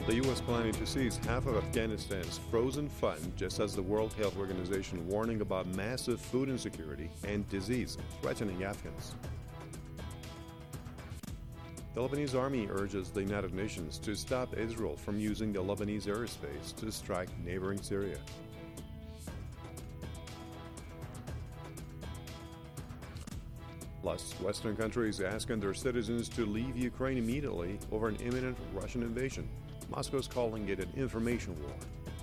The U.S. planning to seize half of Afghanistan's frozen fund, just as the World Health Organization warning about massive food insecurity and disease threatening Afghans. The Lebanese army urges the United Nations to stop Israel from using the Lebanese airspace to strike neighboring Syria. Plus, Western countries asking their citizens to leave Ukraine immediately over an imminent Russian invasion. Moscow is calling it an information war.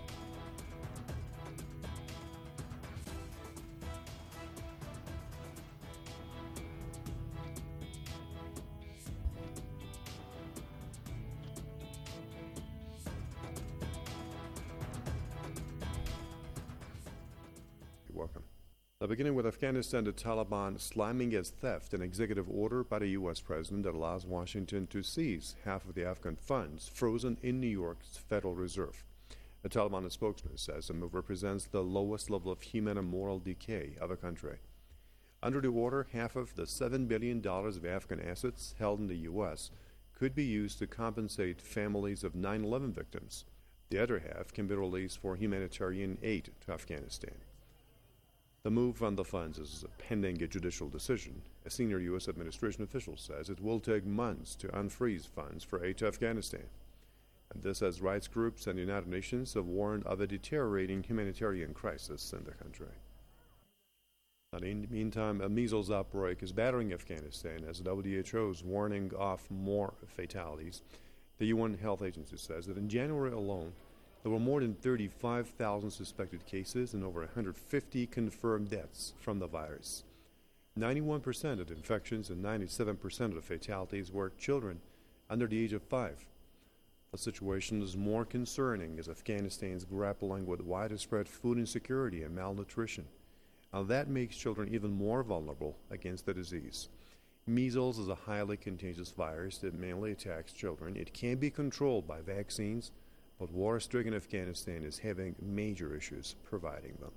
You're welcome. Now, beginning with Afghanistan, the Taliban slamming as theft an executive order by the U.S. president that allows Washington to seize half of the Afghan funds frozen in New York's Federal Reserve. A Taliban spokesman says the move represents the lowest level of human and moral decay of a country. Under the order, half of the $7 billion of Afghan assets held in the U.S. could be used to compensate families of 9/11 victims. The other half can be released for humanitarian aid to Afghanistan. The move on the funds is pending a judicial decision. A senior U.S. administration official says it will take months to unfreeze funds for aid to Afghanistan. And this as rights groups and the United Nations have warned of a deteriorating humanitarian crisis in the country. Now, in the meantime, a measles outbreak is battering Afghanistan as the WHO is warning off more fatalities. The UN Health Agency says that in January alone, there were more than 35,000 suspected cases and over 150 confirmed deaths from the virus. 91% of the infections and 97% of the fatalities were children under the age of 5. The situation is more concerning as Afghanistan is grappling with widespread food insecurity and malnutrition. Now that makes children even more vulnerable against the disease. Measles is a highly contagious virus that mainly attacks children. It can be controlled by vaccines, but war-stricken Afghanistan is having major issues providing them.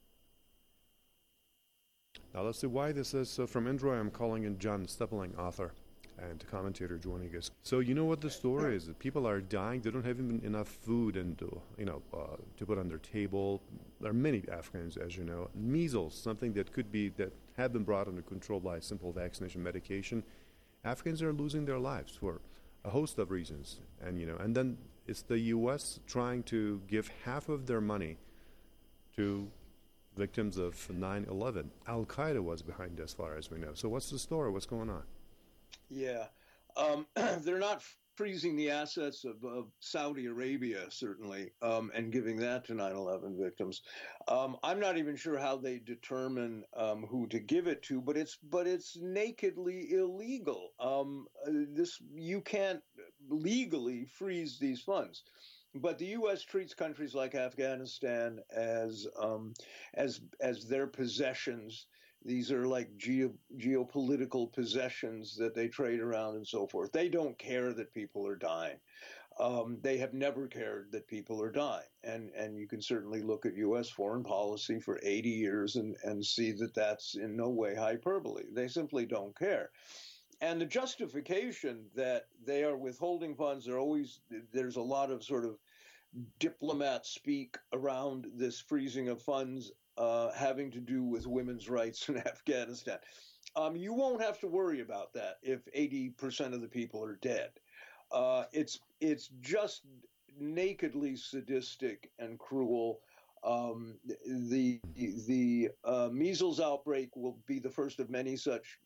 Now let's see why this is. So from Indra, I'm calling in John Steppeling, author and commentator, joining us. So you know what the story is? People are dying. They don't have even enough food and to put on their table. There are many Afghans, as you know. Measles, something that have been brought under control by simple vaccination medication. Afghans are losing their lives for a host of reasons, and then it's the U.S. trying to give half of their money to victims of 9/11. Al-Qaeda was behind, as far as we know. So what's the story? What's going on? Yeah, they're not freezing the assets of Saudi Arabia, certainly, and giving that to 9/11 victims. I'm not even sure how they determine who to give it to, but it's nakedly illegal. You can't legally freeze these funds. But the U.S. treats countries like Afghanistan as their possessions. These are like geopolitical possessions that they trade around and so forth. They don't care that people are dying. They have never cared that people are dying. And you can certainly look at U.S. foreign policy for 80 years and see that that's in no way hyperbole. They simply don't care. And the justification that they are withholding funds, there's a lot of sort of diplomat speak around this freezing of funds having to do with women's rights in Afghanistan. You won't have to worry about that if 80% of the people are dead. It's just nakedly sadistic and cruel. The measles outbreak will be the first of many such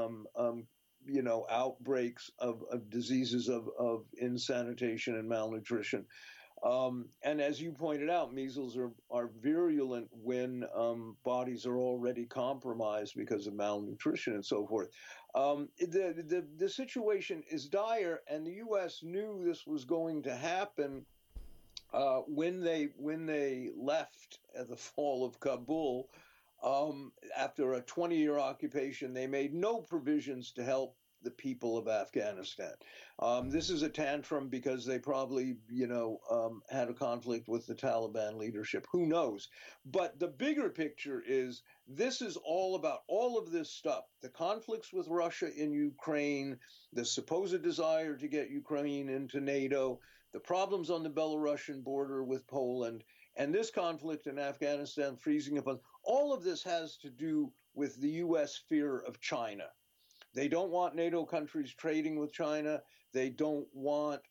outbreaks of diseases of insanitation and malnutrition. And as you pointed out, measles are virulent when bodies are already compromised because of malnutrition and so forth. The situation is dire, and the U.S. knew this was going to happen when they left at the fall of Kabul. After a 20-year occupation, they made no provisions to help the people of Afghanistan. This is a tantrum because they probably, had a conflict with the Taliban leadership. Who knows? But the bigger picture is this is all about all of this stuff. The conflicts with Russia in Ukraine, the supposed desire to get Ukraine into NATO, the problems on the Belarusian border with Poland, and this conflict in Afghanistan freezing up. All of this has to do with the U.S. fear of China. They don't want NATO countries trading with China. They don't want,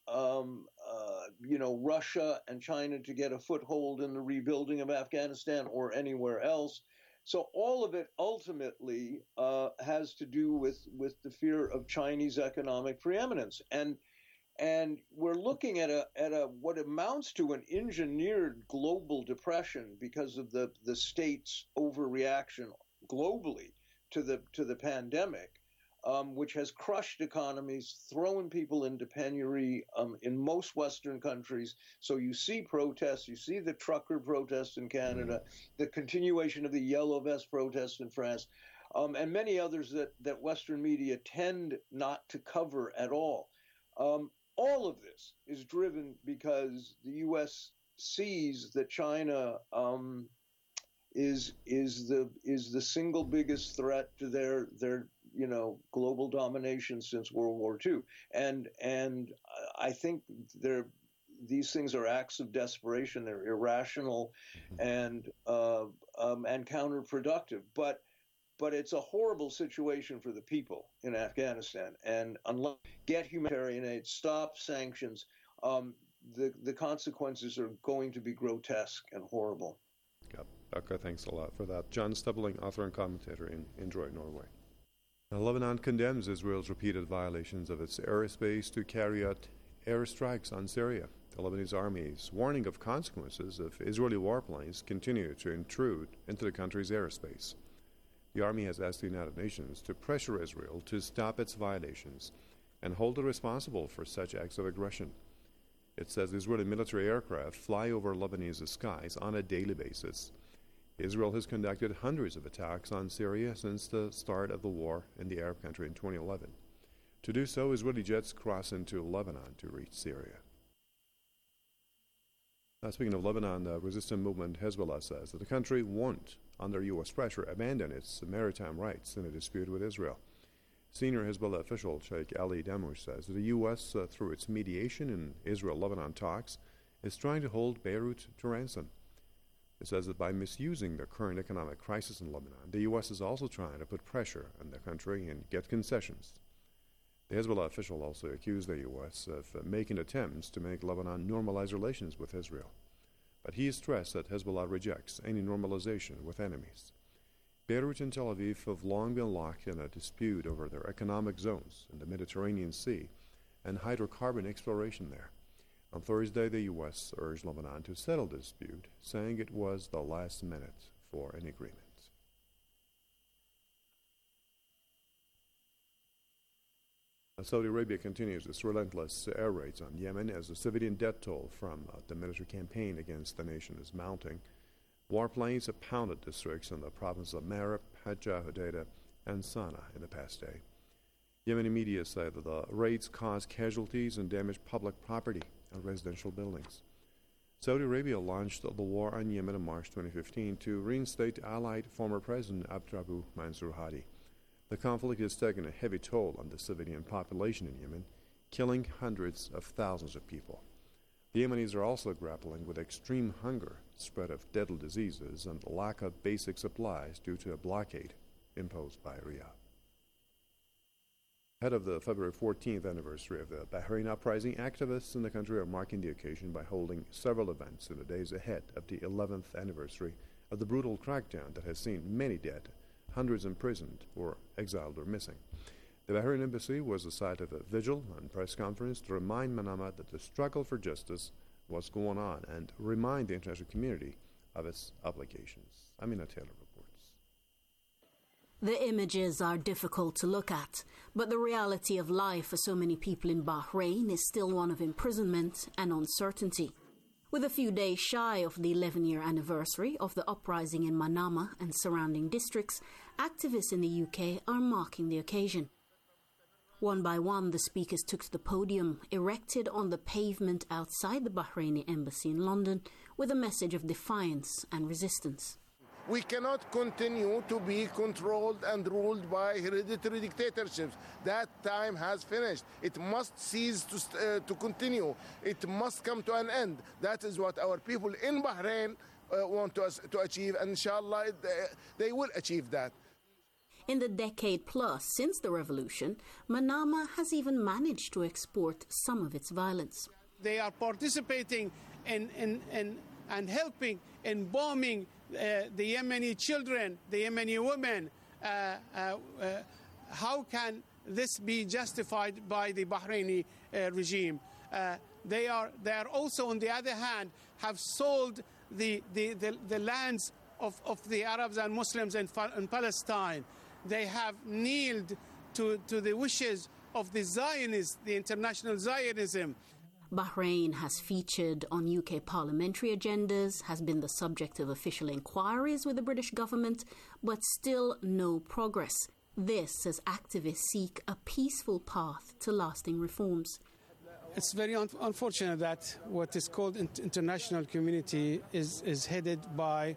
Russia and China to get a foothold in the rebuilding of Afghanistan or anywhere else. So all of it ultimately has to do with the fear of Chinese economic preeminence, and we're looking at a what amounts to an engineered global depression because of the state's overreaction globally to the pandemic, which has crushed economies, thrown people into penury in most Western countries. So you see protests, you see the trucker protests in Canada, the continuation of the Yellow Vest protests in France, and many others that Western media tend not to cover at all. All of this is driven because the U.S. sees that China is the single biggest threat to their global domination since World War II, and I think these things are acts of desperation. They're irrational and counterproductive, but it's a horrible situation for the people in Afghanistan. And unless get humanitarian aid, stop sanctions, the consequences are going to be grotesque and horrible. Yep. Okay, thanks a lot for that. John Stubling, author and commentator in Detroit, Norway. Now, Lebanon condemns Israel's repeated violations of its airspace to carry out airstrikes on Syria. The Lebanese army is warning of consequences if Israeli warplanes continue to intrude into the country's airspace. The army has asked the United Nations to pressure Israel to stop its violations and hold it responsible for such acts of aggression. It says Israeli military aircraft fly over Lebanese skies on a daily basis. Israel has conducted hundreds of attacks on Syria since the start of the war in the Arab country in 2011. To do so, Israeli jets cross into Lebanon to reach Syria. Now, speaking of Lebanon, the resistance movement Hezbollah says that the country won't, under U.S. pressure, abandon its maritime rights in a dispute with Israel. Senior Hezbollah official Sheikh Ali Damush says that the U.S., through its mediation in Israel-Lebanon talks, is trying to hold Beirut to ransom. It says that by misusing the current economic crisis in Lebanon, the U.S. is also trying to put pressure on the country and get concessions. The Hezbollah official also accused the U.S. of making attempts to make Lebanon normalize relations with Israel. But he stressed that Hezbollah rejects any normalization with enemies. Beirut and Tel Aviv have long been locked in a dispute over their economic zones in the Mediterranean Sea and hydrocarbon exploration there. On Thursday, the U.S. urged Lebanon to settle the dispute, saying it was the last minute for an agreement. Saudi Arabia continues its relentless air raids on Yemen as the civilian death toll from the military campaign against the nation is mounting. Warplanes have pounded districts in the provinces of Marib, Hajjah, Hodeidah, and Sana'a in the past day. Yemeni media say that the raids caused casualties and damaged public property and residential buildings. Saudi Arabia launched the war on Yemen in March 2015 to reinstate allied former President Abdrabbuh Mansur Hadi. The conflict has taken a heavy toll on the civilian population in Yemen, killing hundreds of thousands of people. The Yemenis are also grappling with extreme hunger, spread of deadly diseases, and lack of basic supplies due to a blockade imposed by Riyadh. Ahead of the February 14th anniversary of the Bahrain uprising, activists in the country are marking the occasion by holding several events in the days ahead of the 11th anniversary of the brutal crackdown that has seen many dead, hundreds imprisoned or exiled or missing. The Bahrain embassy was the site of a vigil and press conference to remind Manama that the struggle for justice was going on and remind the international community of its obligations. Amina Taylor reports. The images are difficult to look at, but the reality of life for so many people in Bahrain is still one of imprisonment and uncertainty. With a few days shy of the 11-year anniversary of the uprising in Manama and surrounding districts, activists in the UK are marking the occasion. One by one, the speakers took to the podium, erected on the pavement outside the Bahraini embassy in London, with a message of defiance and resistance. We cannot continue to be controlled and ruled by hereditary dictatorships. That time has finished. It must cease to continue. It must come to an end. That is what our people in Bahrain want to achieve, and inshallah they will achieve that. In the decade plus since the revolution, Manama has even managed to export some of its violence. They are participating in and helping in bombing the Yemeni children, the Yemeni women. How can this be justified by the Bahraini regime? They are also, on the other hand, have sold the lands of the Arabs and Muslims in Palestine. They have kneeled to the wishes of the Zionists, the international Zionism. Bahrain has featured on UK parliamentary agendas, has been the subject of official inquiries with the British government, but still no progress. This as activists seek a peaceful path to lasting reforms. It's very unfortunate that what is called international community is headed by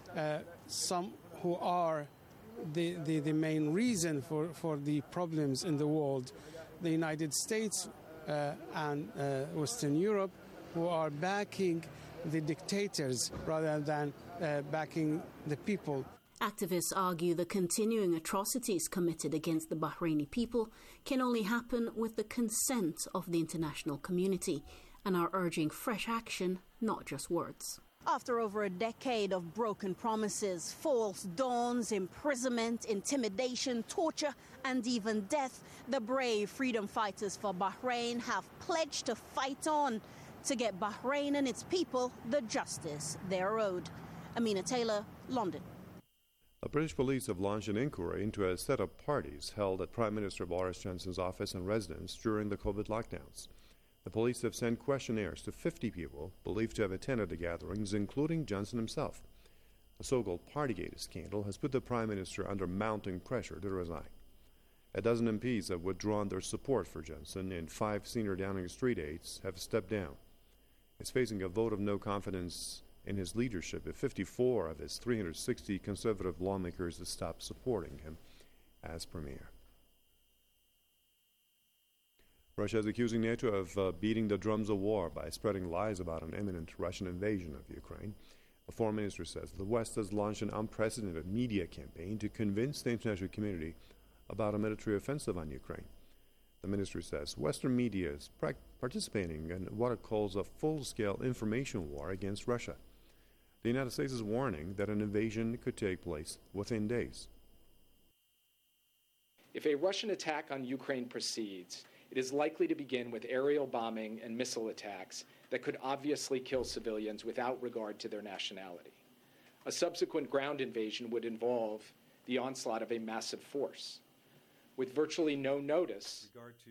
some who are the main reason for the problems in the world. The United States and Western Europe, who are backing the dictators rather than backing the people. Activists argue the continuing atrocities committed against the Bahraini people can only happen with the consent of the international community, and are urging fresh action, not just words. After over a decade of broken promises, false dawns, imprisonment, intimidation, torture, and even death, the brave freedom fighters for Bahrain have pledged to fight on to get Bahrain and its people the justice they're owed. Amina Taylor, London. The British police have launched an inquiry into a set of parties held at Prime Minister Boris Johnson's office and residence during the COVID lockdowns. The police have sent questionnaires to 50 people believed to have attended the gatherings, including Johnson himself. The so-called Partygate scandal has put the Prime Minister under mounting pressure to resign. A dozen MPs have withdrawn their support for Johnson, and 5 senior Downing Street aides have stepped down. He's facing a vote of no confidence in his leadership if 54 of his 360 Conservative lawmakers have stopped supporting him as Premier. Russia is accusing NATO of beating the drums of war by spreading lies about an imminent Russian invasion of Ukraine. The foreign minister says the West has launched an unprecedented media campaign to convince the international community about a military offensive on Ukraine. The minister says Western media is participating in what it calls a full-scale information war against Russia. The United States is warning that an invasion could take place within days. If a Russian attack on Ukraine proceeds, it is likely to begin with aerial bombing and missile attacks that could obviously kill civilians without regard to their nationality. A subsequent ground invasion would involve the onslaught of a massive force. With virtually no notice.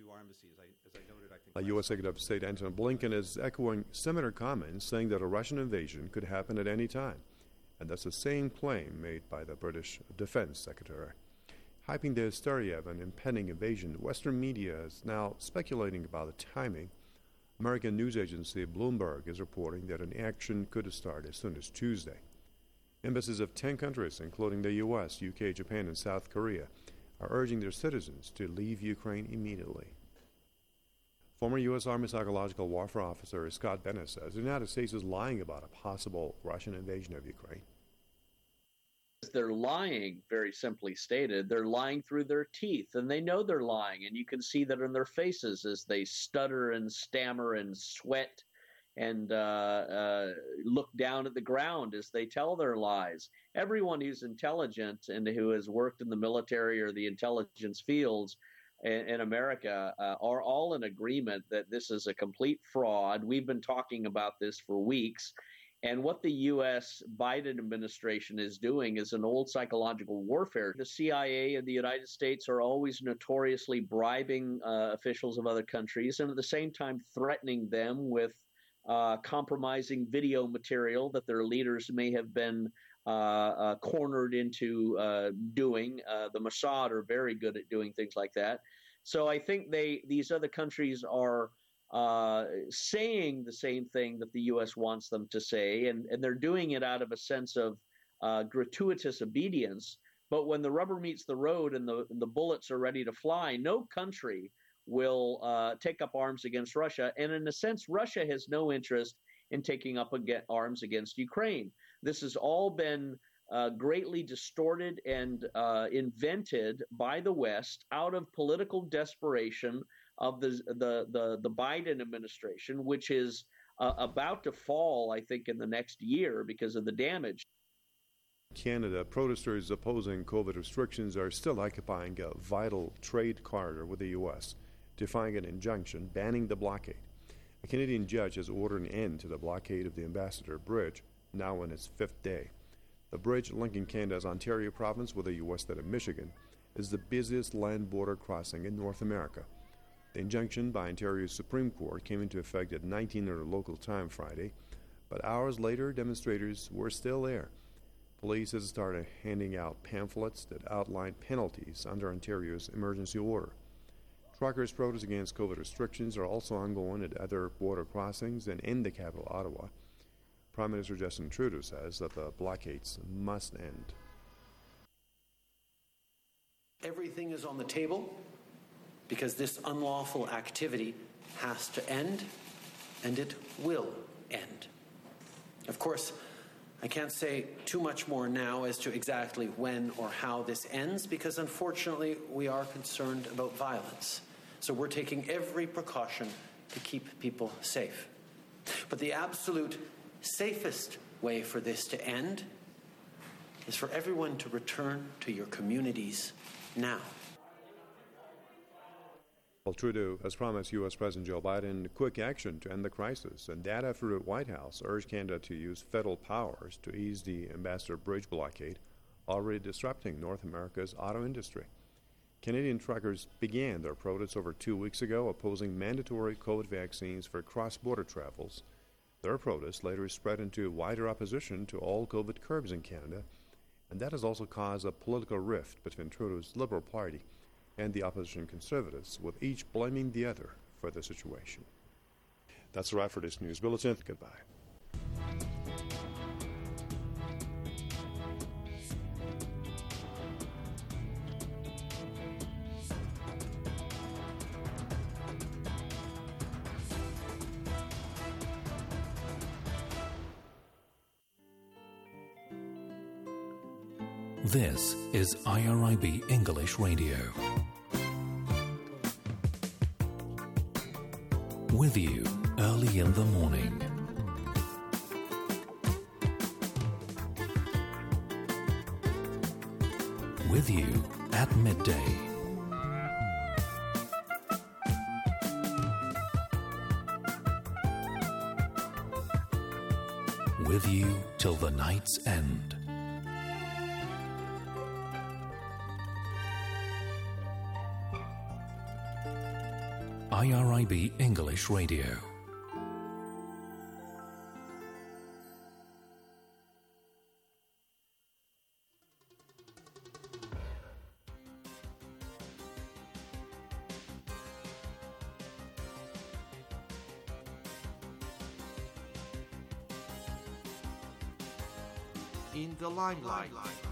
U.S. Secretary of State Antony Blinken is echoing similar comments, saying that a Russian invasion could happen at any time. And that's the same claim made by the British Defense Secretary. Hyping the hysteria of an impending invasion, Western media is now speculating about the timing. American news agency Bloomberg is reporting that an action could start as soon as Tuesday. Embassies of 10 countries, including the U.S., UK, Japan, and South Korea, are urging their citizens to leave Ukraine immediately. Former U.S. Army psychological warfare officer Scott Bennett says the United States is lying about a possible Russian invasion of Ukraine. They're lying, very simply stated. They're lying through their teeth, and they know they're lying, and you can see that in their faces as they stutter and stammer and sweat and look down at the ground as they tell their lies. Everyone who's intelligent and who has worked in the military or the intelligence fields in America are all in agreement that this is a complete fraud. We've been talking about this for weeks. And what the U.S. Biden administration is doing is an old psychological warfare. The CIA and the United States are always notoriously bribing officials of other countries and at the same time threatening them with compromising video material that their leaders may have been cornered into doing. The Mossad are very good at doing things like that. So I think these other countries are saying the same thing that the U.S. wants them to say, and they're doing it out of a sense of gratuitous obedience. But when the rubber meets the road and the bullets are ready to fly, no country will take up arms against Russia. And in a sense, Russia has no interest in taking up arms against Ukraine. This has all been greatly distorted and invented by the West out of political desperation of the Biden administration, which is about to fall, I think, in the next year because of the damage. Canada, protesters opposing COVID restrictions are still occupying a vital trade corridor with the U.S., defying an injunction banning the blockade. A Canadian judge has ordered an end to the blockade of the Ambassador Bridge, now in its 5th day. The bridge linking Canada's Ontario province with the U.S. state of Michigan is the busiest land border crossing in North America. The injunction by Ontario's Supreme Court came into effect at 1900 local time Friday, but hours later, demonstrators were still there. Police has started handing out pamphlets that outline penalties under Ontario's emergency order. Truckers' protests against COVID restrictions are also ongoing at other border crossings and in the capital, Ottawa. Prime Minister Justin Trudeau says that the blockades must end. Everything is on the table because this unlawful activity has to end, and it will end. Of course, I can't say too much more now as to exactly when or how this ends because, unfortunately, we are concerned about violence. So we're taking every precaution to keep people safe. But the absolute safest way for this to end is for everyone to return to your communities now. Well, Trudeau has promised U.S. President Joe Biden quick action to end the crisis, and that after the White House urged Canada to use federal powers to ease the Ambassador Bridge blockade, already disrupting North America's auto industry. Canadian truckers began their protests over 2 weeks ago, opposing mandatory COVID vaccines for cross-border travels. Their protest later spread into wider opposition to all COVID curbs in Canada, and that has also caused a political rift between Trudeau's Liberal Party and the opposition Conservatives, with each blaming the other for the situation. That's a wrap for this news bulletin. Goodbye. This is IRIB English Radio. With you early in the morning. With you at midday. With you till the night's end. IRIB English Radio. In the limelight.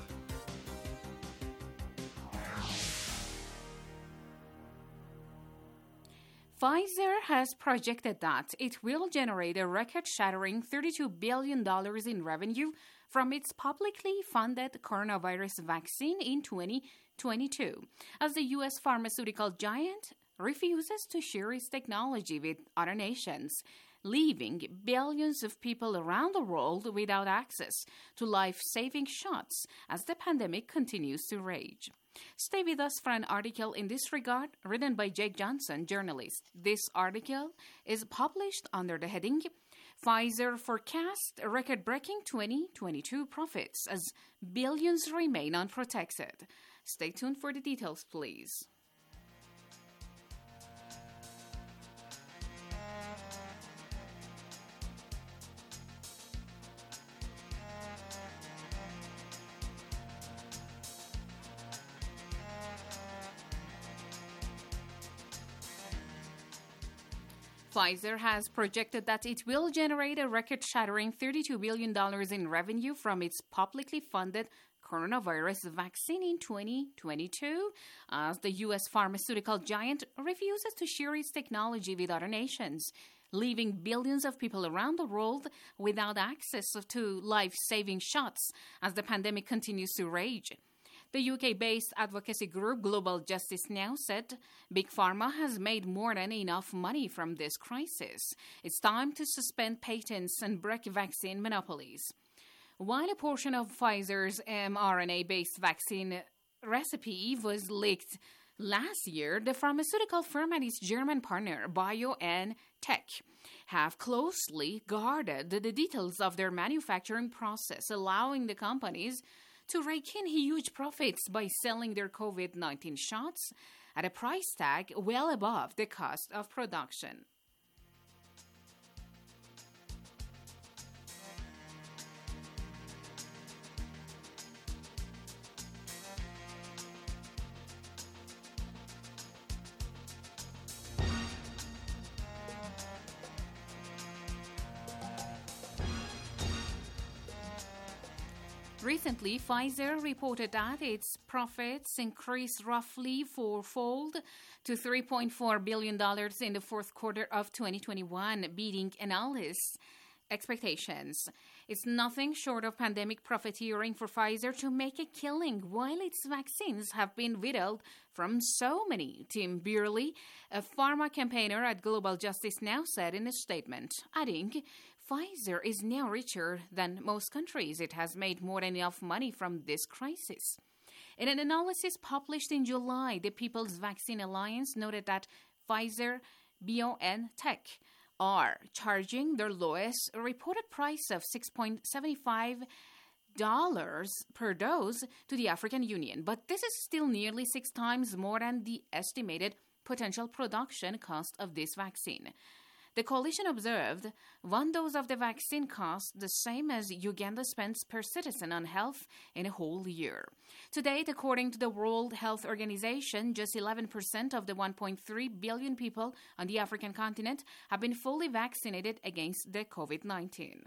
Pfizer has projected that it will generate a record-shattering $32 billion in revenue from its publicly funded coronavirus vaccine in 2022, as the U.S. pharmaceutical giant refuses to share its technology with other nations, leaving billions of people around the world without access to life-saving shots as the pandemic continues to rage. Stay with us for an article in this regard written by Jake Johnson, journalist. This article is published under the heading Pfizer forecasts record-breaking 2022 profits as billions remain unprotected. Stay tuned for the details, please. Pfizer has projected that it will generate a record-shattering $32 billion in revenue from its publicly funded coronavirus vaccine in 2022, as the U.S. pharmaceutical giant refuses to share its technology with other nations, leaving billions of people around the world without access to life-saving shots as the pandemic continues to rage. The UK-based advocacy group Global Justice Now said Big Pharma has made more than enough money from this crisis. It's time to suspend patents and break vaccine monopolies. While a portion of Pfizer's mRNA-based vaccine recipe was leaked last year, the pharmaceutical firm and its German partner, BioNTech, have closely guarded the details of their manufacturing process, allowing the companies to rake in huge profits by selling their COVID-19 shots at a price tag well above the cost of production. Recently, Pfizer reported that its profits increased roughly fourfold to $3.4 billion in the fourth quarter of 2021, beating analysts' expectations. It's nothing short of pandemic profiteering for Pfizer to make a killing while its vaccines have been withheld from so many, Tim Burley, a pharma campaigner at Global Justice Now, said in a statement, adding, Pfizer is now richer than most countries. It has made more than enough money from this crisis. In an analysis published in July, the People's Vaccine Alliance noted that Pfizer, BioNTech are charging their lowest reported price of $6.75 per dose to the African Union. But this is still nearly 6 times more than the estimated potential production cost of this vaccine. The coalition observed 1 dose of the vaccine costs the same as Uganda spends per citizen on health in a whole year. To date, according to the World Health Organization, just 11% of the 1.3 billion people on the African continent have been fully vaccinated against the COVID-19.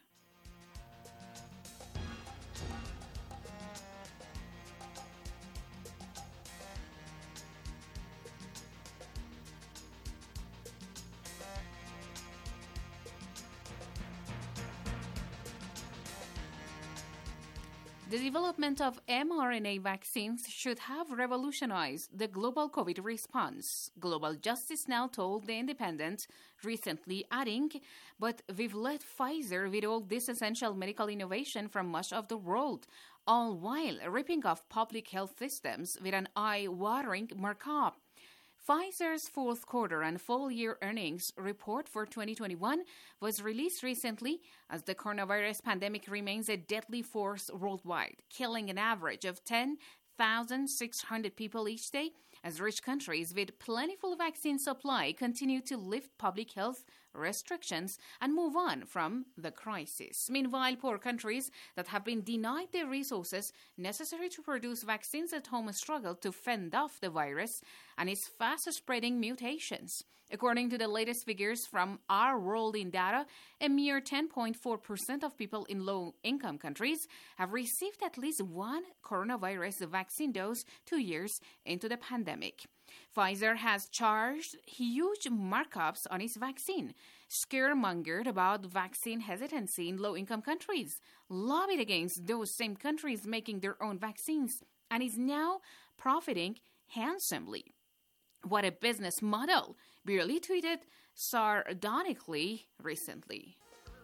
The development of mRNA vaccines should have revolutionized the global COVID response, Global Justice Now told The Independent recently, adding, but we've let Pfizer withhold this essential medical innovation from much of the world, all while ripping off public health systems with an eye-watering markup. Pfizer's fourth quarter and full-year earnings report for 2021 was released recently as the coronavirus pandemic remains a deadly force worldwide, killing an average of 10,600 people each day as rich countries with plentiful vaccine supply continue to lift public health restrictions and move on from the crisis. Meanwhile, poor countries that have been denied the resources necessary to produce vaccines at home struggle to fend off the virus and its fast-spreading mutations. According to the latest figures from Our World in Data, a mere 10.4% of people in low-income countries have received at least one coronavirus vaccine dose 2 years into the pandemic. Pfizer has charged huge markups on its vaccine, scaremongered about vaccine hesitancy in low-income countries, lobbied against those same countries making their own vaccines, and is now profiting handsomely. What a business model, Burley tweeted sardonically recently.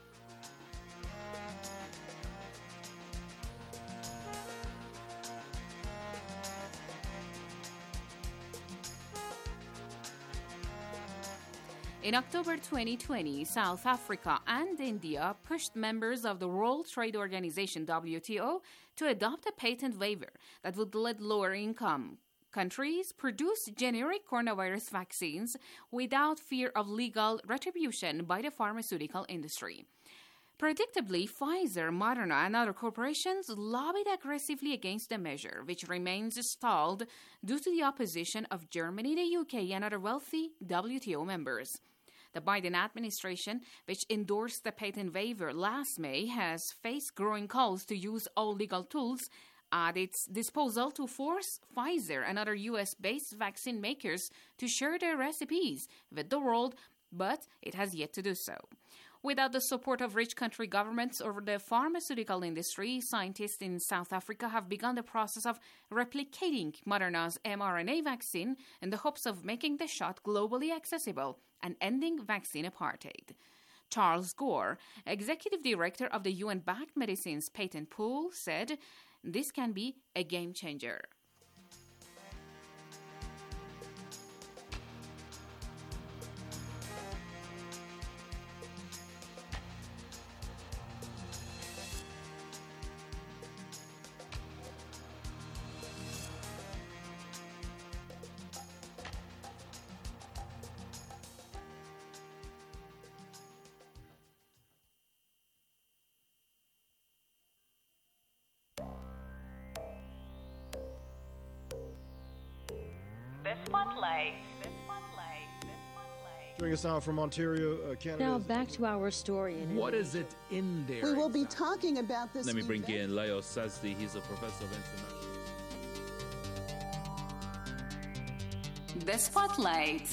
In October 2020, South Africa and India pushed members of the World Trade Organization, WTO, to adopt a patent waiver that would let lower-income countries produce generic coronavirus vaccines without fear of legal retribution by the pharmaceutical industry. Predictably, Pfizer, Moderna, and other corporations lobbied aggressively against the measure, which remains stalled due to the opposition of Germany, the UK, and other wealthy WTO members. The Biden administration, which endorsed the patent waiver last May, has faced growing calls to use all legal tools at its disposal to force Pfizer and other U.S.-based vaccine makers to share their recipes with the world, but it has yet to do so. Without the support of rich country governments or the pharmaceutical industry, scientists in South Africa have begun the process of replicating Moderna's mRNA vaccine in the hopes of making the shot globally accessible and ending vaccine apartheid. Charles Gore, executive director of the UN-backed medicines patent pool, said this can be a game changer. Joining us now from Ontario, Canada. Now back to our story. What is it in there? We will be talking about this. Let me bring in Leo Sazdi. He's a professor of international. The Spotlight.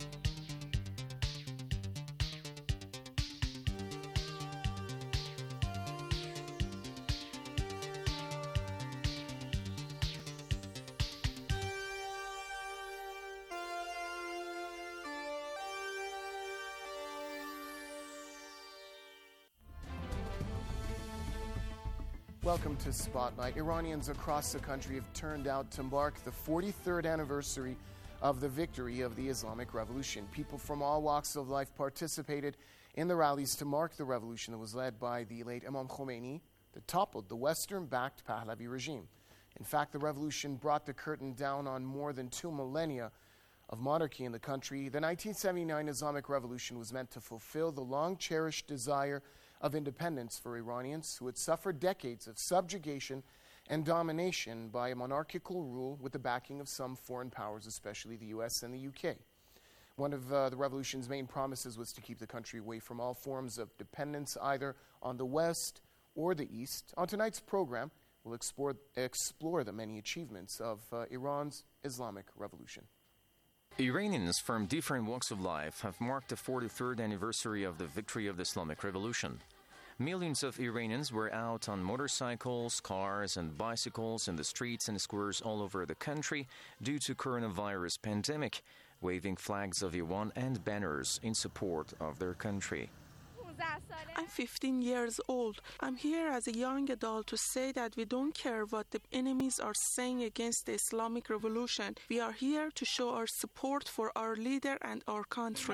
Welcome to Spotlight. Iranians across the country have turned out to mark the 43rd anniversary of the victory of the Islamic Revolution. People from all walks of life participated in the rallies to mark the revolution that was led by the late Imam Khomeini that toppled the Western-backed Pahlavi regime. In fact, the revolution brought the curtain down on more than 2 millennia of monarchy in the country. The 1979 Islamic Revolution was meant to fulfill the long-cherished desire of independence for Iranians who had suffered decades of subjugation and domination by a monarchical rule with the backing of some foreign powers, especially the US and the UK. One of the revolution's main promises was to keep the country away from all forms of dependence, either on the West or the East. On tonight's program, we'll explore the many achievements of Iran's Islamic Revolution. Iranians from different walks of life have marked the 43rd anniversary of the victory of the Islamic Revolution. Millions of Iranians were out on motorcycles, cars, and bicycles in the streets and squares all over the country due to coronavirus pandemic, waving flags of Iran and banners in support of their country. I'm 15 years old. I'm here as a young adult to say that we don't care what the enemies are saying against the Islamic Revolution. We are here to show our support for our leader and our country.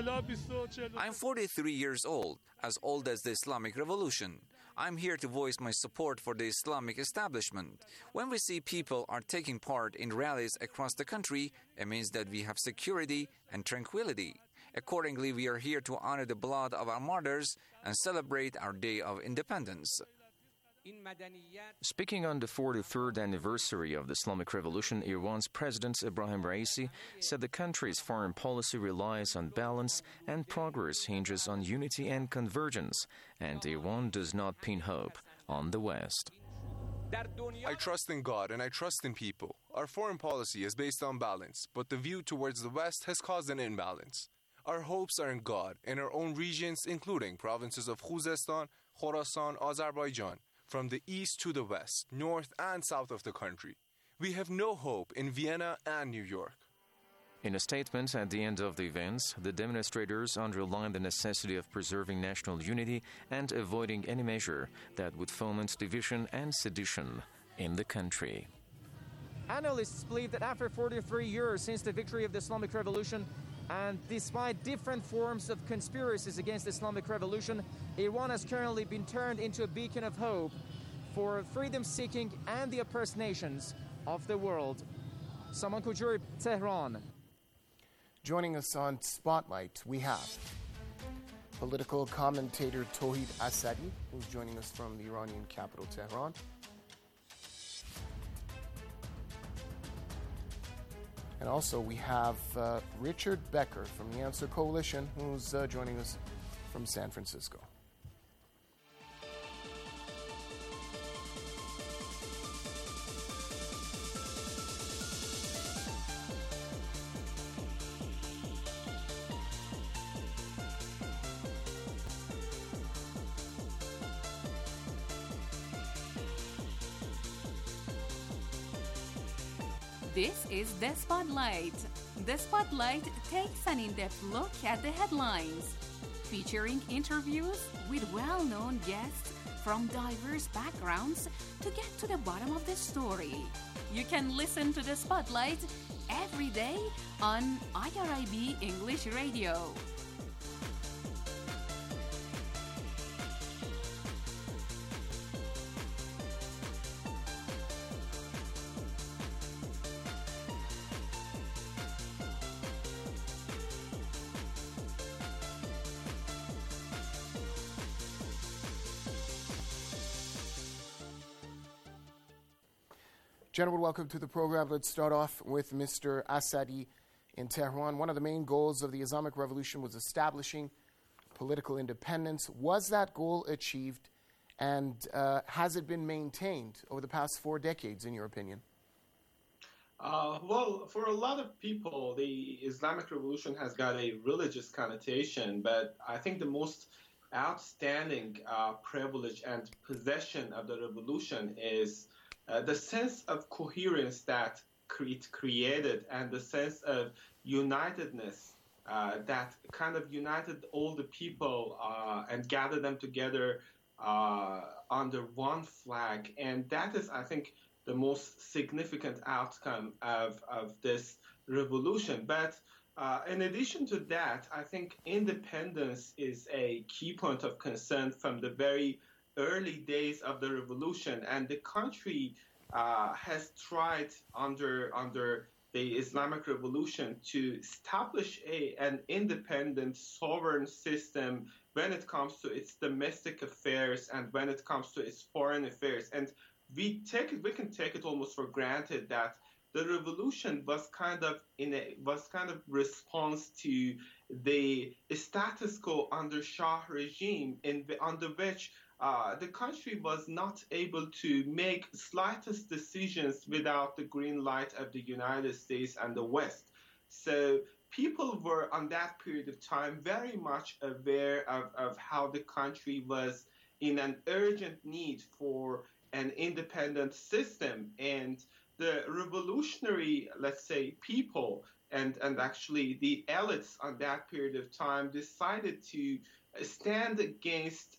I'm 43 years old as the Islamic Revolution. I'm here to voice my support for the Islamic establishment. When we see people are taking part in rallies across the country, it means that we have security and tranquility. Accordingly, we are here to honor the blood of our martyrs and celebrate our Day of Independence. Speaking on the 43rd anniversary of the Islamic Revolution, Iran's President Ebrahim Raisi said the country's foreign policy relies on balance and progress hinges on unity and convergence, and Iran does not pin hope on the West. I trust in God and I trust in people. Our foreign policy is based on balance, but the view towards the West has caused an imbalance. Our hopes are in God, in our own regions, including provinces of Khuzestan, Khorasan, Azerbaijan, from the east to the west, north and south of the country. We have no hope in Vienna and New York. In a statement at the end of the events, the demonstrators underlined the necessity of preserving national unity and avoiding any measure that would foment division and sedition in the country. Analysts believe that after 43 years since the victory of the Islamic Revolution, and despite different forms of conspiracies against the Islamic Revolution, Iran has currently been turned into a beacon of hope for freedom-seeking and the oppressed nations of the world. Saman Kujuri, Tehran. Joining us on Spotlight, we have political commentator Tauhid Asadi, who's joining us from the Iranian capital, Tehran. And also we have Richard Becker from the Answer Coalition, who's joining us from San Francisco. This is The Spotlight. The Spotlight takes an in-depth look at the headlines, featuring interviews with well-known guests from diverse backgrounds to get to the bottom of the story. You can listen to The Spotlight every day on IRIB English Radio. Gentlemen, welcome to the program. Let's start off with Mr. Assadi in Tehran. One of the main goals of the Islamic Revolution was establishing political independence. Was that goal achieved, and has it been maintained over the past 4 decades, in your opinion? Well, for a lot of people, the Islamic Revolution has got a religious connotation, but I think the most outstanding privilege and possession of the revolution is the sense of coherence that it created, and the sense of unitedness that kind of united all the people and gathered them together under one flag. And that is, I think, the most significant outcome of this revolution. But in addition to that, I think independence is a key point of concern from the very early days of the revolution, and the country has tried under the Islamic Revolution to establish an independent, sovereign system when it comes to its domestic affairs and when it comes to its foreign affairs. And we can take it almost for granted that the revolution was kind of response to the status quo under Shah regime, under which the country was not able to make slightest decisions without the green light of the United States and the West. So people were, on that period of time, very much aware of how the country was in an urgent need for an independent system. And the revolutionary, let's say, people and actually the elites on that period of time decided to stand against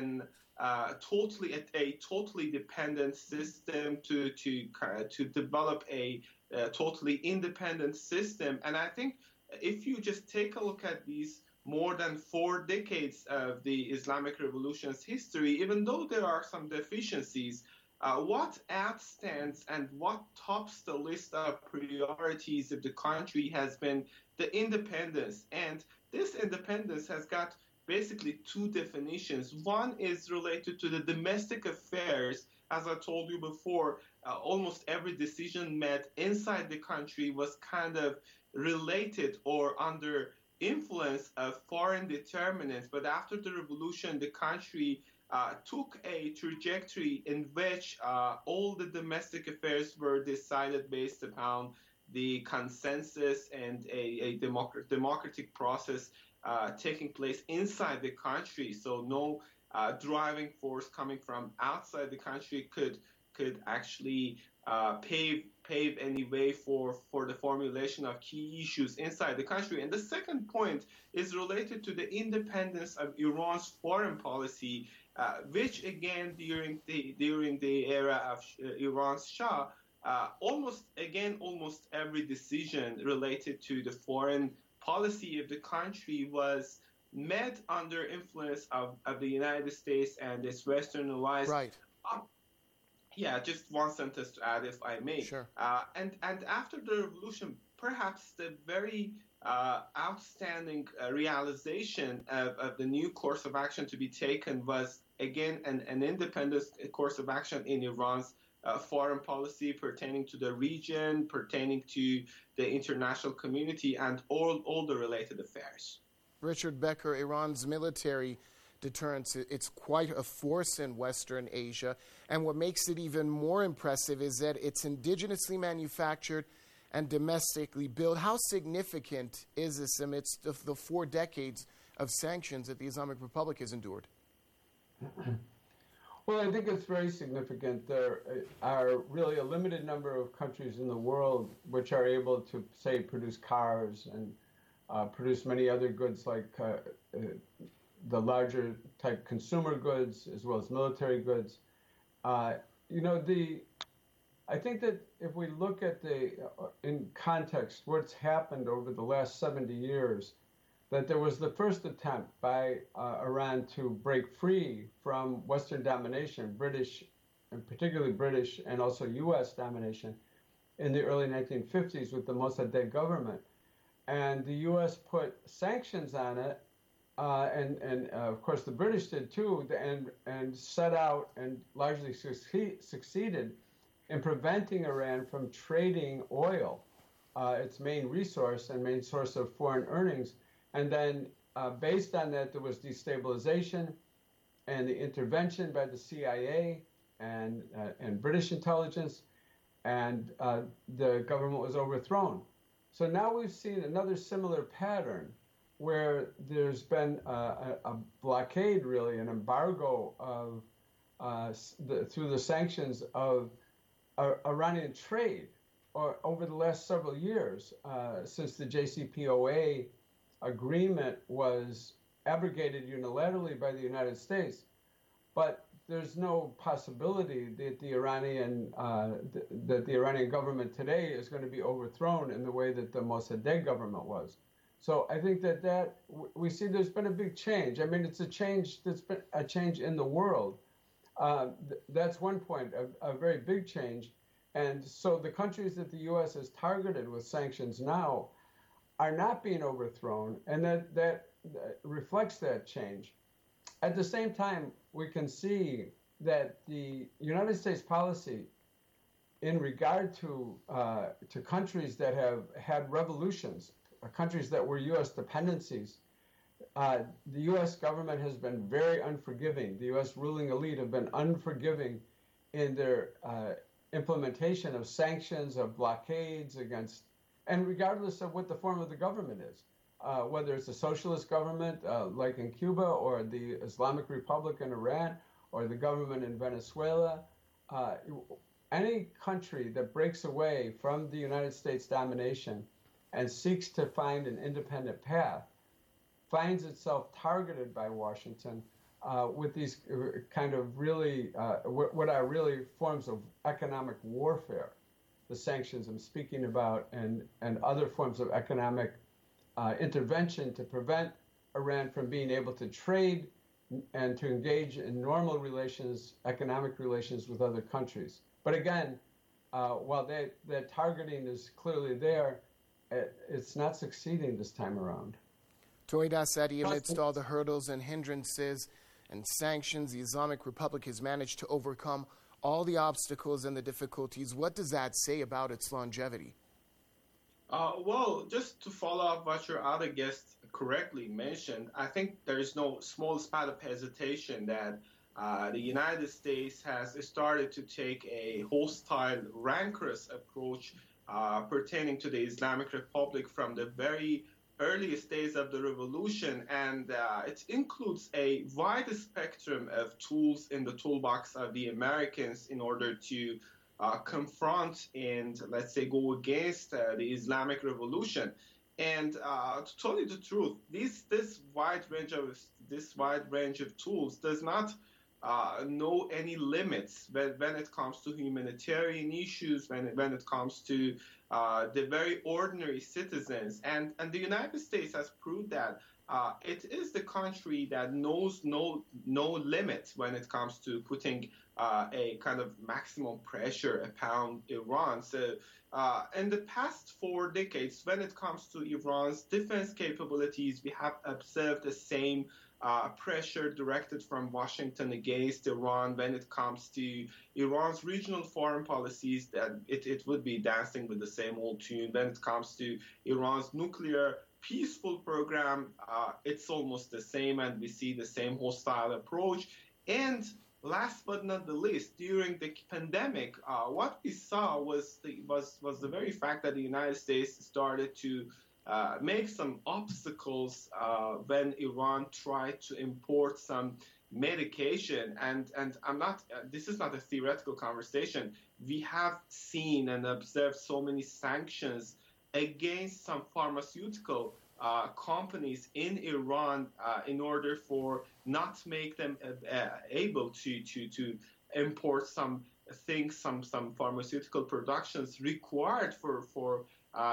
a totally dependent system, to develop a totally independent system. And I think if you just take a look at these more than 4 decades of the Islamic Revolution's history, even though there are some deficiencies, what outstands and what tops the list of priorities of the country has been the independence. And this independence has got basically 2 definitions. One is related to the domestic affairs. As I told you before, almost every decision made inside the country was kind of related or under influence of foreign determinants. But after the revolution, the country took a trajectory in which all the domestic affairs were decided based upon the consensus and a democratic process taking place inside the country. So no driving force coming from outside the country could actually pave any way for the formulation of key issues inside the country. And the second point is related to the independence of Iran's foreign policy, which again during the era of Iran's Shah, almost every decision related to the foreign policy of the country was made under influence of the United States and its Western allies. Right. Yeah, just one sentence to add, if I may. Sure. And after the revolution, perhaps the very outstanding realization of the new course of action to be taken was, again, an independent course of action in Iran's foreign policy pertaining to the region, pertaining to the international community, and all the related affairs. Richard Becker, Iran's military deterrence, it's quite a force in Western Asia. And what makes it even more impressive is that it's indigenously manufactured and domestically built. How significant is this amidst the 4 decades of sanctions that the Islamic Republic has endured? Well, I think it's very significant. There are really a limited number of countries in the world which are able to, say, produce cars and produce many other goods like the larger type consumer goods as well as military goods. I think that if we look at in context, what's happened over the last 70 years, that there was the first attempt by Iran to break free from Western domination, British, and particularly British and also U.S. domination in the early 1950s with the Mossadegh government. And the U.S. put sanctions on it, and of course the British did too, and set out and largely succeeded in preventing Iran from trading oil, its main resource and main source of foreign earnings. And then based on that, there was destabilization and the intervention by the CIA and British intelligence, and the government was overthrown. So now we've seen another similar pattern where there's been a blockade, really, an embargo of through the sanctions of Iranian trade over the last several years since the JCPOA agreement was abrogated unilaterally by the United States. But there's no possibility that the Iranian government today is going to be overthrown in the way that the Mossadegh government was. So I think that we see there's been a big change. I mean, it's a change that's been a change in the world. That's one point, a very big change. And so the countries that the U.S. has targeted with sanctions now are not being overthrown, and that reflects that change. At the same time, we can see that the United States policy in regard to countries that have had revolutions, countries that were U.S. dependencies, the U.S. government has been very unforgiving. The U.S. ruling elite have been unforgiving in their implementation of sanctions, of blockades against, and regardless of what the form of the government is, whether it's a socialist government like in Cuba or the Islamic Republic in Iran or the government in Venezuela, any country that breaks away from the United States domination and seeks to find an independent path finds itself targeted by Washington with these kind of really, what are really forms of economic warfare, the sanctions I'm speaking about, and other forms of economic intervention to prevent Iran from being able to trade and to engage in normal relations, economic relations with other countries. But again, while that targeting is clearly there, it's not succeeding this time around. Tawhid Asadi, amidst all the hurdles and hindrances and sanctions the Islamic Republic has managed to overcome all the obstacles and the difficulties. What does that say about its longevity? Well, just to follow up what your other guest correctly mentioned, I think there is no small spot of hesitation that the United States has started to take a hostile, rancorous approach pertaining to the Islamic Republic from the very earliest days of the revolution, and it includes a wide spectrum of tools in the toolbox of the Americans in order to confront and, let's say, go against the Islamic Revolution. And to tell you the truth, this wide range of tools does not know any limits when it comes to humanitarian issues, when it comes to the very ordinary citizens. And the United States has proved that it is the country that knows no limit when it comes to putting a kind of maximum pressure upon Iran. So in the past 4 decades, when it comes to Iran's defense capabilities, we have observed the same pressure directed from Washington against Iran. When it comes to Iran's regional foreign policies, that it would be dancing with the same old tune. When it comes to Iran's nuclear peaceful program, it's almost the same, and we see the same hostile approach. And last but not the least, during the pandemic, what we saw was the very fact that the United States started to make some obstacles when Iran tried to import some medication. And I'm not. This is not a theoretical conversation. We have seen and observed so many sanctions against some pharmaceutical companies in Iran in order for not make them able to import some things, some pharmaceutical productions required for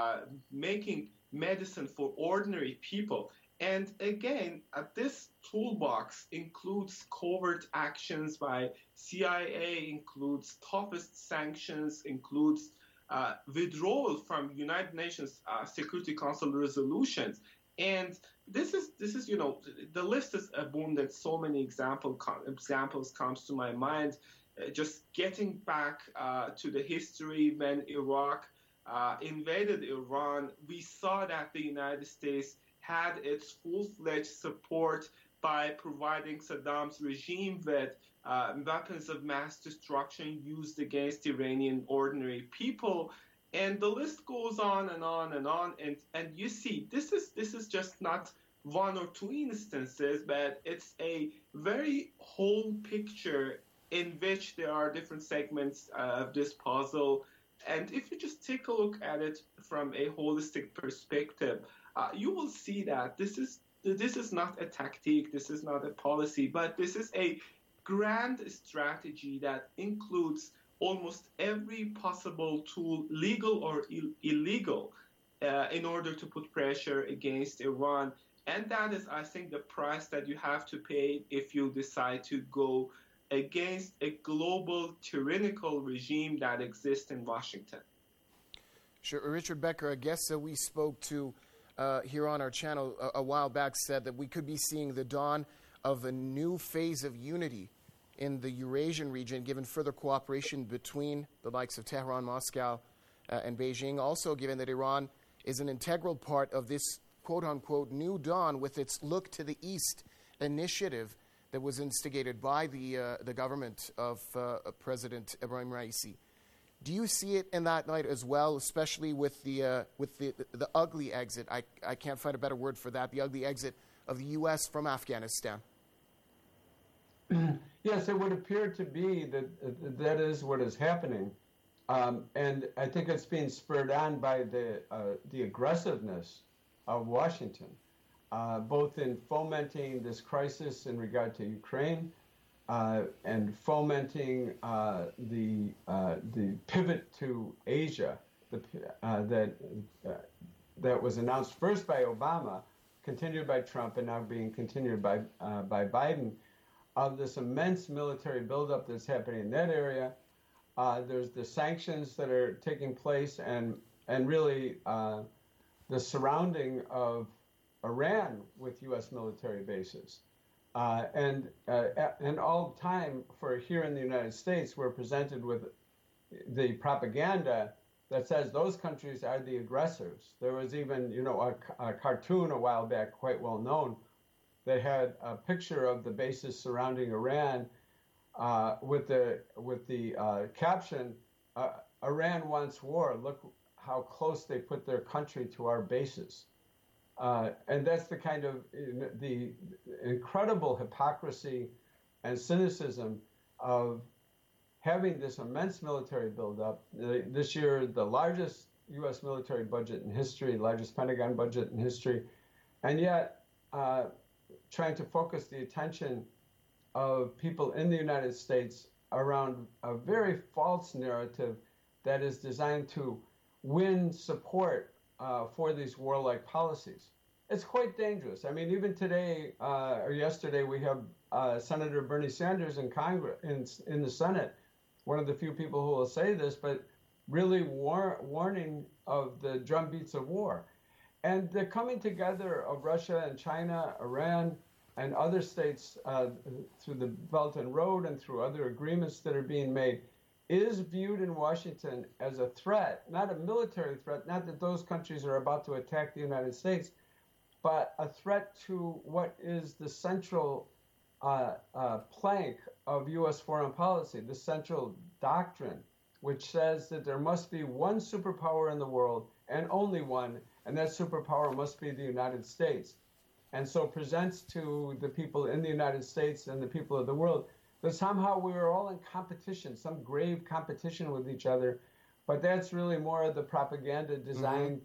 making medicine for ordinary people. And again, this toolbox includes covert actions by CIA, includes toughest sanctions, includes withdrawal from United Nations Security Council resolutions. And this is the list is abundant. So many examples comes to my mind. Just getting back to the history when Iraq invaded Iran, we saw that the United States had its full-fledged support by providing Saddam's regime with weapons of mass destruction used against Iranian ordinary people, and the list goes on and on and on. And you see, this is just not 1 or 2 instances, but it's a very whole picture in which there are different segments of this puzzle. And if you just take a look at it from a holistic perspective, you will see that this is not a tactic, this is not a policy, but this is a grand strategy that includes almost every possible tool, legal or illegal, in order to put pressure against Iran. And that is, I think, the price that you have to pay if you decide to go against a global tyrannical regime that exists in Washington. Sure. Richard Becker, a guest that we spoke to here on our channel a while back, said that we could be seeing the dawn of a new phase of unity in the Eurasian region, given further cooperation between the likes of Tehran, Moscow, and Beijing. Also, given that Iran is an integral part of this quote-unquote new dawn with its Look to the East initiative that was instigated by the government of President Ebrahim Raisi. Do you see it in that light as well, especially with the ugly exit? I can't find a better word for that. The ugly exit of the U.S. from Afghanistan. Yes, it would appear to be that is what is happening, and I think it's being spurred on by the aggressiveness of Washington, both in fomenting this crisis in regard to Ukraine, and fomenting the pivot to Asia that was announced first by Obama, continued by Trump, and now being continued by Biden, of this immense military buildup that's happening in that area. There's the sanctions that are taking place, and really the surrounding of Iran with U.S. military bases. And all the time for here in the United States, we're presented with the propaganda that says those countries are the aggressors. There was even, a cartoon a while back, quite well known, that had a picture of the bases surrounding Iran with the caption, "Iran wants war. Look how close they put their country to our bases." And that's the kind of the incredible hypocrisy and cynicism of having this immense military buildup. This year, the largest U.S. military budget in history, largest Pentagon budget in history, and yet trying to focus the attention of people in the United States around a very false narrative that is designed to win support for these warlike policies. it's quite dangerous. I mean, even today or yesterday, we have Senator Bernie Sanders in Congress, in the Senate, one of the few people who will say this, but really warning of the drumbeats of war. And the coming together of Russia and China, Iran, and other states through the Belt and Road and through other agreements that are being made is viewed in Washington as a threat, not a military threat, not that those countries are about to attack the United States, but a threat to what is the central plank of U.S. foreign policy, the central doctrine, which says that there must be one superpower in the world and only one, and that superpower must be the United States. And so presents to the people in the United States and the people of the world that somehow we are all in competition, some grave competition with each other, but that's really more of the propaganda designed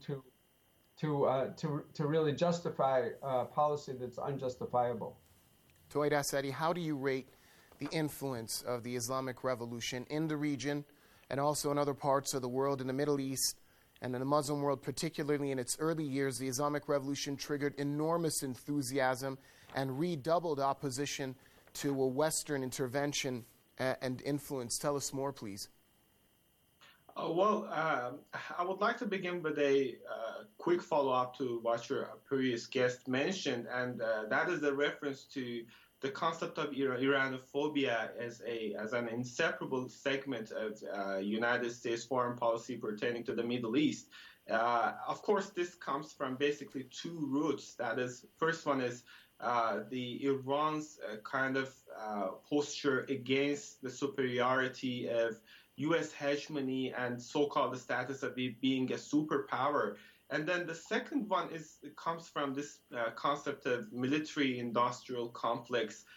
to really justify policy that's unjustifiable. Tawait Asadi, how do you rate the influence of the Islamic Revolution in the region and also in other parts of the world, in the Middle East and in the Muslim world, particularly in its early years? The Islamic Revolution triggered enormous enthusiasm and redoubled opposition to a Western intervention and influence. Tell us more, please. I would like to begin with a quick follow-up to what your previous guest mentioned, and that is a reference to the concept of Iranophobia as an inseparable segment of United States foreign policy pertaining to the Middle East. Of course, this comes from basically two roots. That is, first one is the Iran's kind of posture against the superiority of U.S. hegemony and so-called status of it being a superpower. And then the second one comes from this concept of military-industrial complex.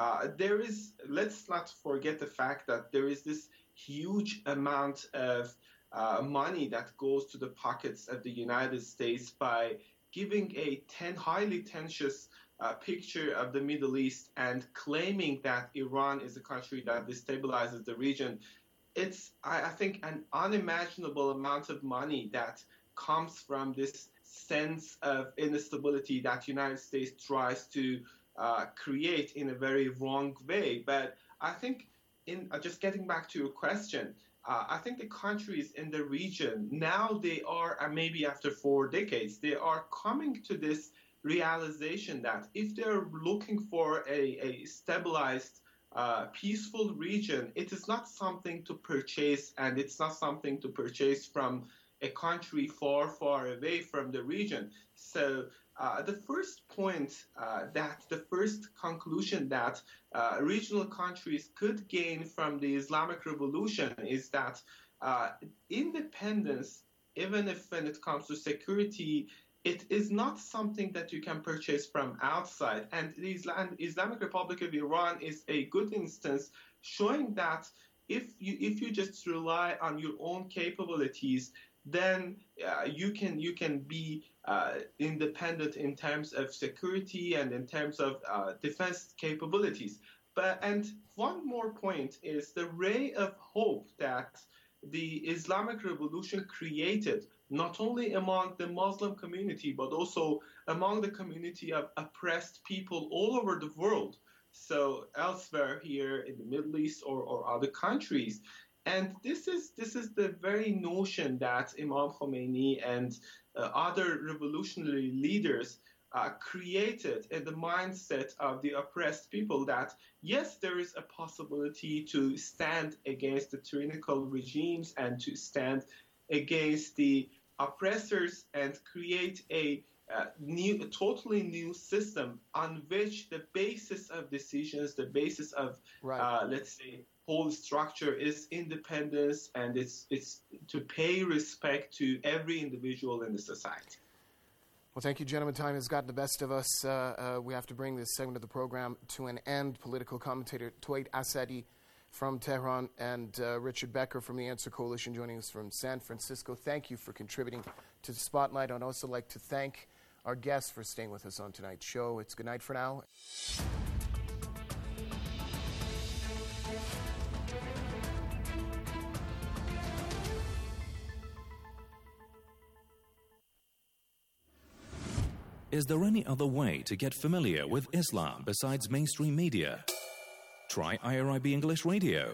Let's not forget the fact that there is this huge amount of money that goes to the pockets of the United States by giving a highly tenuous picture of the Middle East and claiming that Iran is a country that destabilizes the region. It's, I think, an unimaginable amount of money that comes from this sense of instability that the United States tries to create in a very wrong way. But I think, just getting back to your question, I think the countries in the region, now they are, maybe after 4 decades, they are coming to this realization that if they're looking for a stabilized, peaceful region, it is not something to purchase, and it's not something to purchase from a country far, far away from the region. So the first point, the first conclusion that regional countries could gain from the Islamic Revolution is that independence, even if when it comes to security, it is not something that you can purchase from outside. And the Islamic Republic of Iran is a good instance showing that if you just rely on your own capabilities, then you can be independent in terms of security and in terms of defense capabilities. And one more point is the ray of hope that the Islamic Revolution created, not only among the Muslim community, but also among the community of oppressed people all over the world. So elsewhere here in the Middle East or other countries. And this is the very notion that Imam Khomeini and other revolutionary leaders created in the mindset of the oppressed people, that yes, there is a possibility to stand against the tyrannical regimes and to stand against the oppressors and create a totally new system on which the basis of decisions, the basis of, let's say, whole structure is independence, and it's to pay respect to every individual in the society. Well, thank you, gentlemen. Time has gotten the best of us. We have to bring this segment of the program to an end. Political commentator Tawait Asadi from Tehran and Richard Becker from the Answer Coalition joining us from San Francisco. Thank you for contributing to the Spotlight. I'd also like to thank our guests for staying with us on tonight's show. It's good night for now. Is there any other way to get familiar with Islam besides mainstream media? Try IRIB English Radio.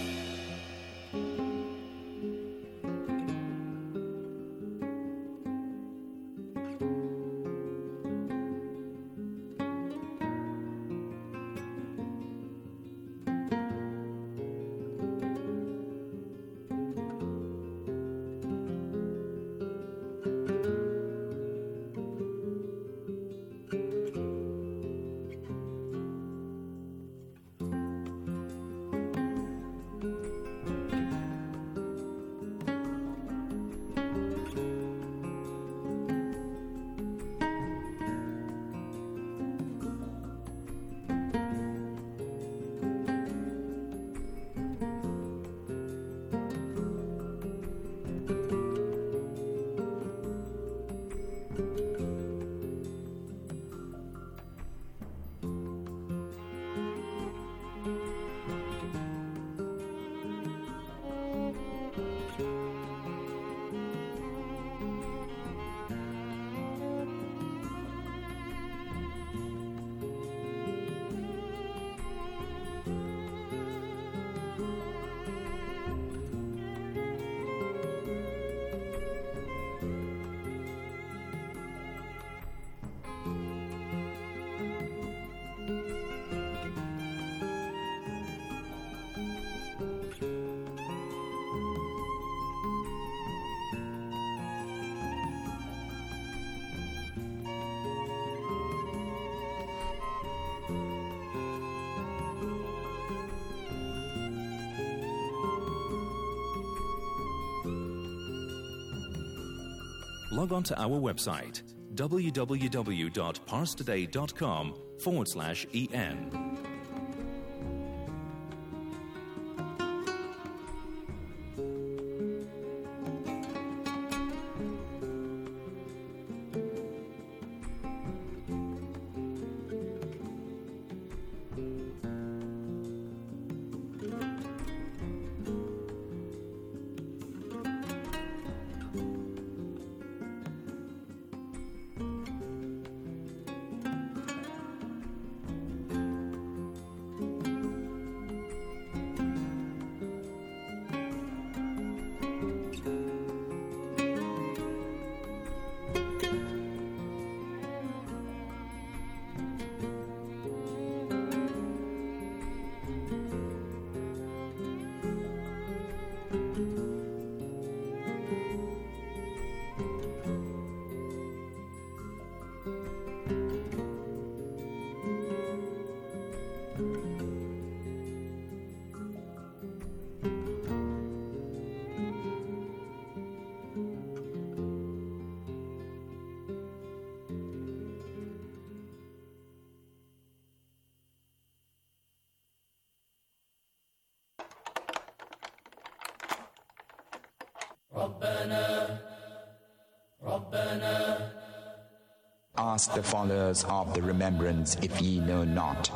Log on to our website, www.parstoday.com/en. Ask the followers of the remembrance if ye know not.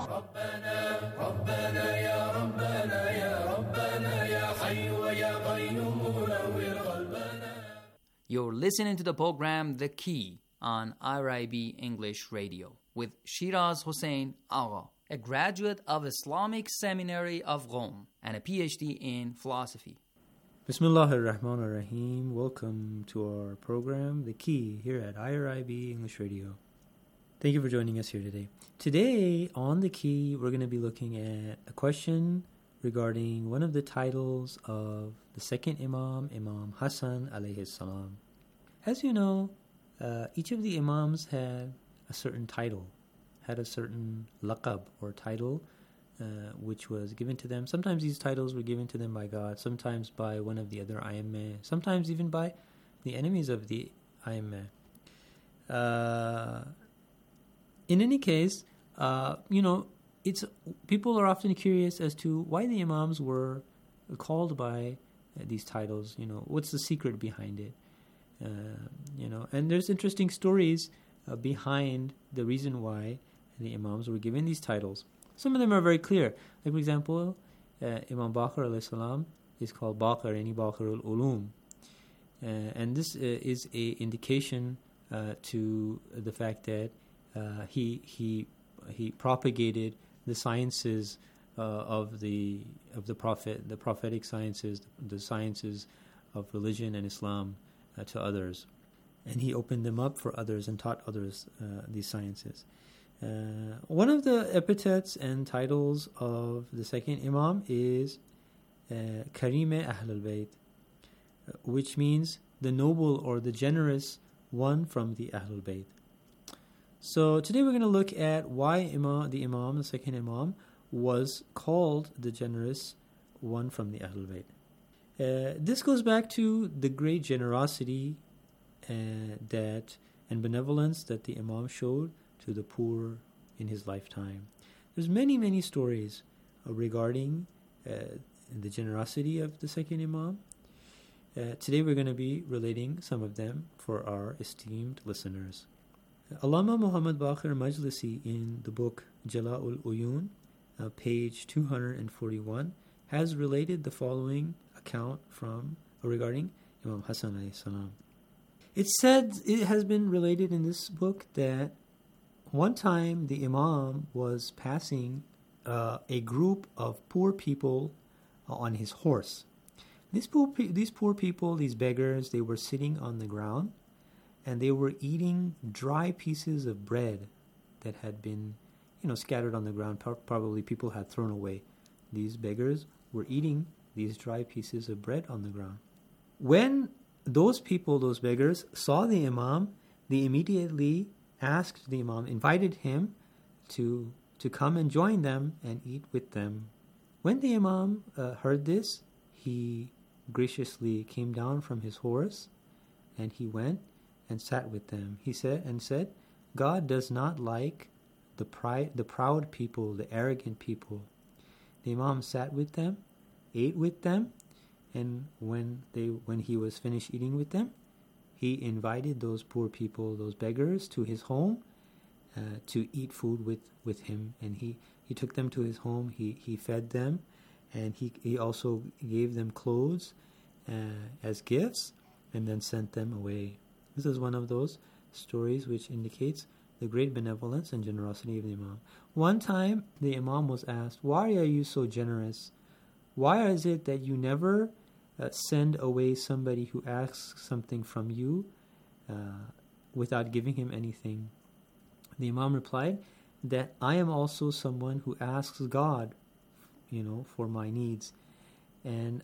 You're listening to the program The Key on IRIB English Radio with Shiraz Hussain Agha, a graduate of Islamic Seminary of Rome and a PhD in philosophy. Bismillahir Rahmanir Rahim. Welcome to our program, The Key, here at IRIB English Radio. Thank you for joining us here today. Today, on The Key, we're going to be looking at a question regarding one of the titles of the second Imam, Imam Hassan alayhi salam. As you know, each of the Imams had a certain title, had a certain laqab or title, which was given to them. Sometimes these titles were given to them by God, sometimes by one of the other A'immah, sometimes even by the enemies of the A'immah. In any case, it's people are often curious as to why the Imams were called by these titles. What's the secret behind it? And there's interesting stories behind the reason why the Imams were given these titles. Some of them are very clear. Like, for example, Imam Baqir alayhi salam is called Baqir, Baqir al-Ulum. And this is a indication to the fact that he propagated the sciences of the prophet, the prophetic sciences, the sciences of religion and Islam to others, and he opened them up for others and taught others these sciences. One of the epithets and titles of the second Imam is Karime Ahlul Bayt, which means the noble or the generous one from the Ahlul Bayt. So today we're going to look at why the second Imam, was called the generous one from the Ahlul Bayt. This goes back to the great generosity and benevolence that the Imam showed to the poor in his lifetime. There's many stories regarding the generosity of the second Imam. Today we're going to be relating some of them for our esteemed listeners. Allama Muhammad Baqir Majlisi, in the book Jala'ul Uyun, page 241, has related the following account regarding Imam Hassan alayhi salam. It has been related in this book that one time the Imam was passing a group of poor people on his horse. These poor people, these beggars, they were sitting on the ground and they were eating dry pieces of bread that had been, scattered on the ground. Probably people had thrown away. These beggars were eating these dry pieces of bread on the ground. When those beggars, saw the Imam, they immediately asked the Imam, invited him to come and join them and eat with them. When the Imam heard this, he graciously came down from his horse and he went and sat with them. He said, God does not like the proud people, the arrogant people. The Imam sat with them, ate with them, and when he was finished eating with them, he invited those poor people, those beggars, to his home to eat food with him. And he took them to his home, he fed them, and he also gave them clothes as gifts and then sent them away. This is one of those stories which indicates the great benevolence and generosity of the Imam. One time the Imam was asked, why are you so generous? Why is it that you never send away somebody who asks something from you without giving him anything? The Imam replied that I am also someone who asks God, for my needs, and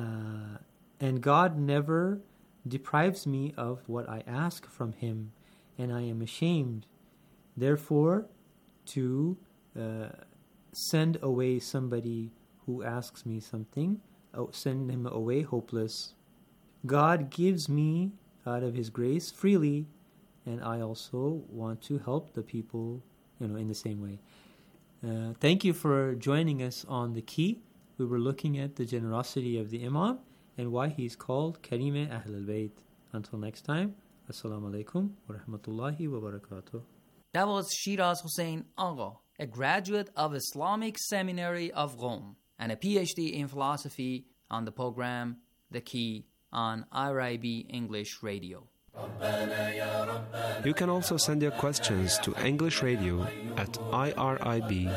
God never deprives me of what I ask from Him, and I am ashamed. Therefore, to send away somebody who asks me something, send him away hopeless. God gives me out of His grace freely, and I also want to help the people, in the same way. Thank you for joining us on The Key. We were looking at the generosity of the Imam and why he's called Karime Ahlul Bayt. Until next time, Assalamu alaikum wa rahmatullahi wa barakatuh. That was Shiraz Hussain Agha, a graduate of Islamic Seminary of Rome and a PhD in philosophy, on the program The Key on IRIB English Radio. You can also send your questions to English Radio at irib.ir.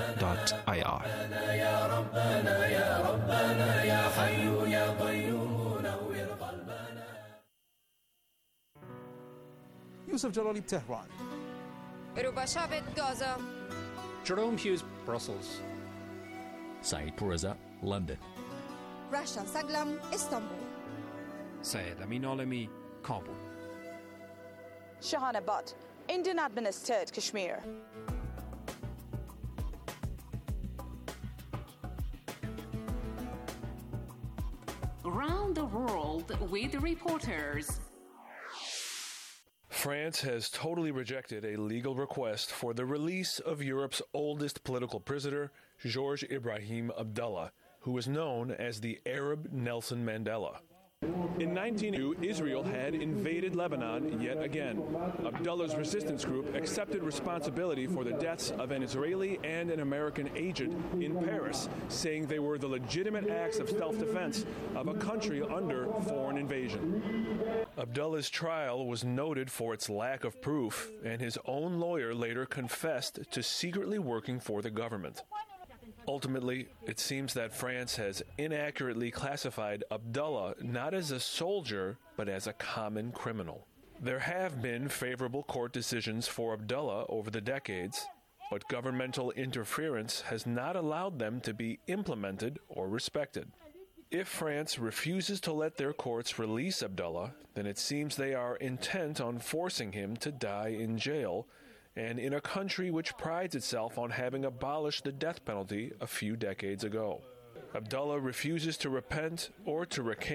Yusuf Jalali, Tehran. Ruba Shabit, Gaza. Jerome Hughes, Brussels. Saeed Pourreza, London. Rasha Saglam, Istanbul. Syed Amin Alami, Kabul. Shahana Butt, Indian-administered Kashmir. Around the world with reporters. France has totally rejected a legal request for the release of Europe's oldest political prisoner, Georges Ibrahim Abdallah, who is known as the Arab Nelson Mandela. In 1902, Israel had invaded Lebanon yet again. Abdullah's resistance group accepted responsibility for the deaths of an Israeli and an American agent in Paris, saying they were the legitimate acts of self-defense of a country under foreign invasion. Abdullah's trial was noted for its lack of proof, and his own lawyer later confessed to secretly working for the government. Ultimately, it seems that France has inaccurately classified Abdullah not as a soldier, but as a common criminal. There have been favorable court decisions for Abdullah over the decades, but governmental interference has not allowed them to be implemented or respected. If France refuses to let their courts release Abdullah, then it seems they are intent on forcing him to die in jail, and in a country which prides itself on having abolished the death penalty a few decades ago. Abdullah refuses to repent or to recant